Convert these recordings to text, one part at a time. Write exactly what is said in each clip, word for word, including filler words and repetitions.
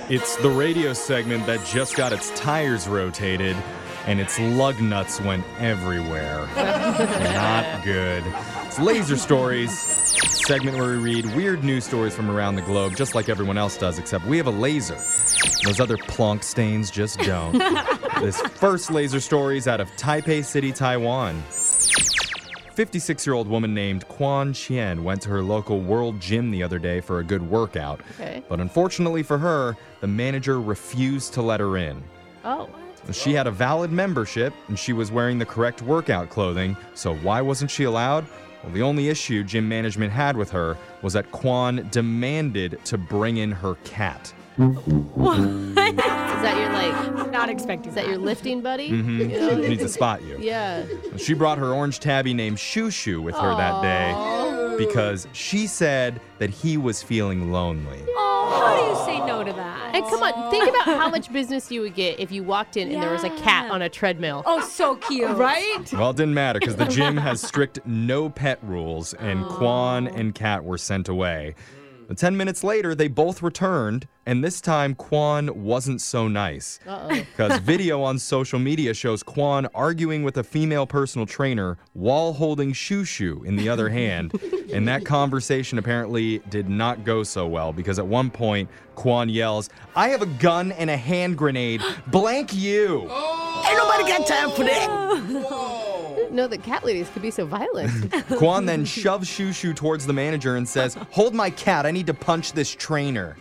It's the radio segment that just got its tires rotated and its lug nuts went everywhere. Not good. It's Laser Stories, segment where we read weird news stories from around the globe, just like everyone else does, except we have a laser. Those other plonk stains just don't. This first laser story is out of Taipei City, Taiwan. fifty-six-year-old woman named Quan Chien went to her local World Gym the other day for a good workout. Okay. But unfortunately for her, the manager refused to let her in. Oh. She had a valid membership, and she was wearing the correct workout clothing, so why wasn't she allowed? Well, the only issue gym management had with her was that Quan demanded to bring in her cat. What? Is that your, like... Not expecting Is that your lifting buddy? Mm-hmm. You know? She needs to spot you. Yeah. She brought her orange tabby named Shoo Shoo with her that day Aww. because she said that he was feeling lonely. How do you say no to that? And come on, think about how much business you would get if you walked in and there was a cat Yeah. on a treadmill. Oh, so cute. Right? Well, it didn't matter because the gym has strict no pet rules, and Quan and Kat were sent away. Ten minutes later, they both returned, and this time Quan wasn't so nice. Uh-oh. Because video on social media shows Quan arguing with a female personal trainer while holding Shoo Shoo in the other hand. And that conversation apparently did not go so well because at one point, Quan yells, "I have a gun and a hand grenade. Blank you." Ain't nobody got time for that. No, the cat ladies could be so violent. Quan then shoves Shoo Shoo towards the manager and says, "Hold my cat, I need to punch this trainer."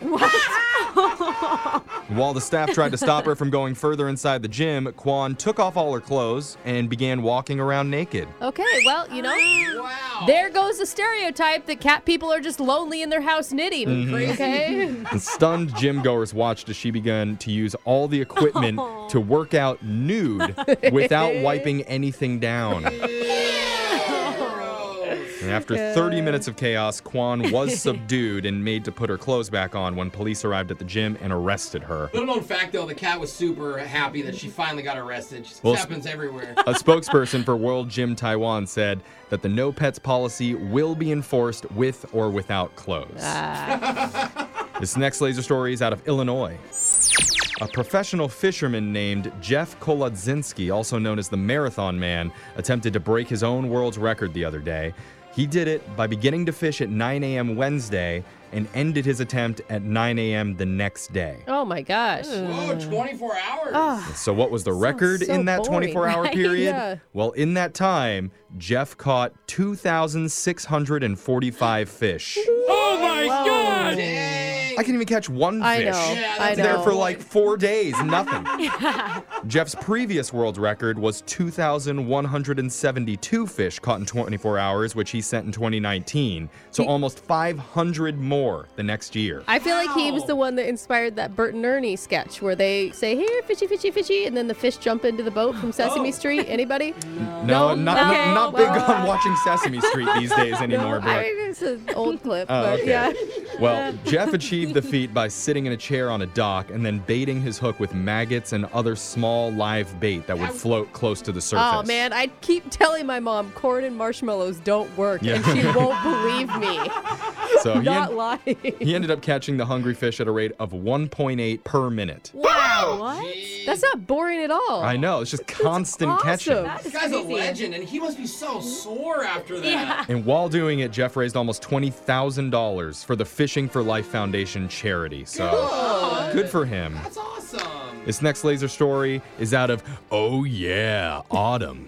While the staff tried to stop her from going further inside the gym, Quan took off all her clothes and began walking around naked. Okay, well, you know, Wow. there goes the stereotype that cat people are just lonely in their house knitting. Mm-hmm. Okay? The stunned gym goers watched as she began to use all the equipment to work out nude without wiping anything down. And after thirty minutes of chaos, Quan was subdued and made to put her clothes back on when police arrived at the gym and arrested her. Little known fact, though, the cat was super happy that she finally got arrested. This Well, happens everywhere. A spokesperson for World Gym Taiwan said that the no pets policy will be enforced with or without clothes. This next laser story is out of Illinois. A professional fisherman named Jeff Kolodzinski, also known as the Marathon Man, attempted to break his own world's record the other day. He did it by beginning to fish at nine a.m. Wednesday and ended his attempt at nine a.m. the next day. Oh my gosh. Whoa, twenty-four hours. Oh, So what was the record so in that boring, twenty-four hour right? period? Yeah. Well, in that time, Jeff caught two thousand six hundred forty-five fish. Oh my God. Dang. I can even catch one I fish. know. Yeah, I that's know. There for like four days, nothing. Jeff's previous world record was two thousand one hundred seventy-two fish caught in twenty-four hours, which he set in twenty nineteen. So He- almost five hundred more the next year. I feel like he was Wow. the one that inspired that Bert and Ernie sketch where they say, "Here, fishy, fishy, fishy," and then the fish jump into the boat from Sesame Oh. Street. Anybody? No, No? not, Okay, not, not big well- on watching Sesame Street these days anymore, I Brooke. mean, it's an old clip, Oh, but okay. yeah. Well, Jeff achieved the feat by sitting in a chair on a dock and then baiting his hook with maggots and other small live bait that would float close to the surface. Oh man, I keep telling my mom corn and marshmallows don't work, Yeah. and she won't believe me. So he, Not en- lying. he ended up catching the hungry fish at a rate of one point eight per minute. Wow, What? Jeez. that's not boring at all. I know, it's just constant awesome. catching. This guy's a legend, and he must be so sore after that. Yeah. And while doing it, Jeff raised almost twenty thousand dollars for the Fishing for Life Foundation charity. So Good. good for him. That's awesome. This next laser story is out of, oh yeah, autumn.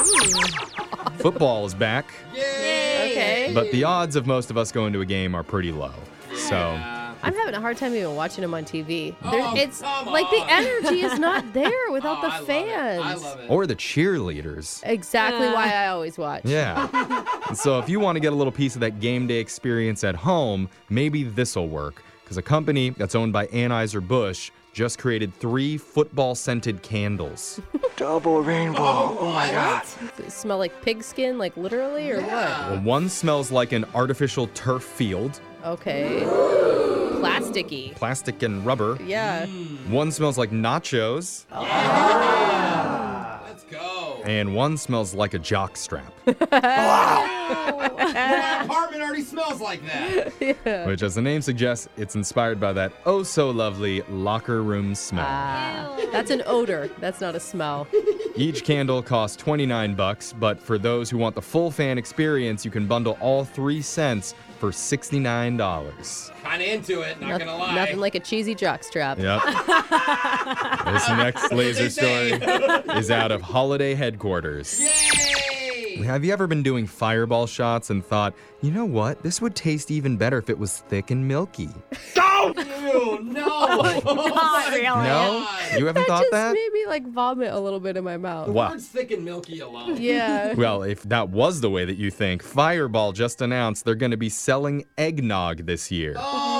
Football is back, Yay. Okay. but the odds of most of us going to a game are pretty low. So Yeah. I'm having a hard time even watching them on T V. There- Oh, it's come like the on. energy is not there without Oh, the I love it. fans. I love it. or the cheerleaders. Exactly Uh. why I always watch. Yeah. And so if you want to get a little piece of that game day experience at home, maybe this'll work. Because a company that's owned by Anheuser-Busch just created three football-scented candles. Double rainbow. Oh my god. Does it smell like pigskin, like literally, or Well, one smells like an artificial turf field, what? Okay. Plasticky. plastic and rubber. Yeah. One smells like nachos, Let's go. and one smells like a jock strap. Wow. My apartment already smells like that. Which, as the name suggests, it's inspired by that oh so lovely locker room smell. Ah, that's an odor. That's not a smell. Each candle costs twenty-nine bucks, but for those who want the full fan experience, you can bundle all three scents for sixty-nine dollars. Kind of into it, not Noth- gonna lie. Nothing like a cheesy jockstrap. Yep. This next laser story is out of Holiday headquarters. Yay! Have you ever been doing fireball shots and thought, you know what? This would taste even better if it was thick and milky. Ew, no! Not really. No? You haven't That thought just that? made me like vomit a little bit in my mouth. Wow. Words thick and milky alone. Yeah. Well, if that was the way that you think, Fireball just announced they're going to be selling eggnog this year.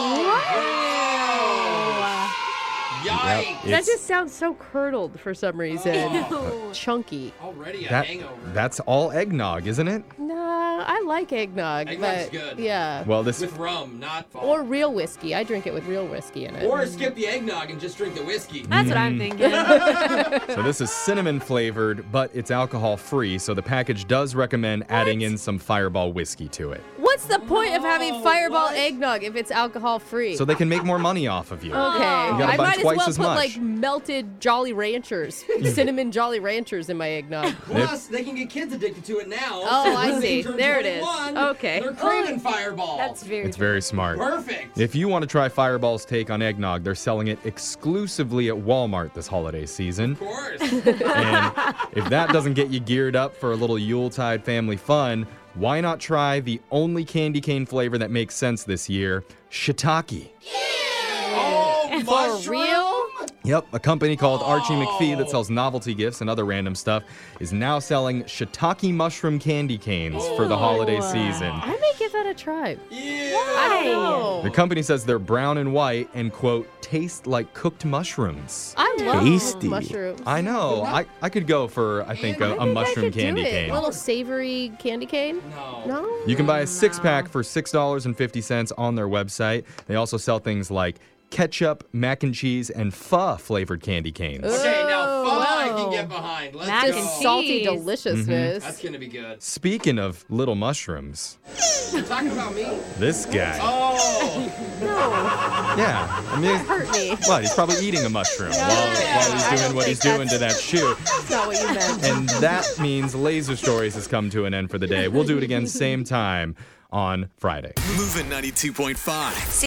Yikes! Yep, That it's- just sounds so curdled for some reason. Oh. Chunky. Already a that, hangover. that's all eggnog, isn't it? Nah, I like eggnog, Eggnog's but good. yeah. Well, this With rum, not fall. Or real whiskey. I drink it with real whiskey in it. Or skip the eggnog and just drink the whiskey. That's what I'm thinking. so this is cinnamon flavored, but it's alcohol free. So the package does recommend adding in some Fireball whiskey to it, What's the point of having Oh, Fireball what? eggnog if it's alcohol free? so they can make more money off of you. Okay. You gotta I buy might as twice well as put much. like melted Jolly Ranchers, cinnamon Jolly Ranchers in my eggnog. Plus, they can get kids addicted to it now. Oh, so I when they see. turn There it is. twenty-one, Okay. They're craving Fireball. That's very It's very smart. perfect. If you want to try Fireball's take on eggnog, they're selling it exclusively at Walmart this holiday season. Of course. And if that doesn't get you geared up for a little Yuletide family fun, why not try the only candy cane flavor that makes sense this year, shiitake? Oh, For mushroom? real? Yep, a company called Archie McPhee that sells novelty gifts and other random stuff is now selling shiitake mushroom candy canes for the holiday season. I may give that a try. Yeah. I don't know. The company says they're brown and white and, quote, taste like cooked mushrooms. I love Tasty. mushrooms. I know. I, I could go for, I think, a, I a think I mushroom could do candy it. cane. A little savory candy cane? No. No? You can buy a six pack for six dollars and fifty cents on their website. They also sell things like ketchup, mac and cheese, and pho flavored candy canes. Okay, now pho I wow. can get behind. Let's Mac go. and Just salty cheese. deliciousness. That's gonna be good. Speaking of little mushrooms, You're talking about me? this guy. Oh. Yeah, I mean, Hurt me. what? He's probably eating a mushroom while, while he's I doing don't what he's think doing to that shoe. That's not what you meant. And that means Laser Stories has come to an end for the day. We'll do it again same time on Friday. Moving ninety-two point five.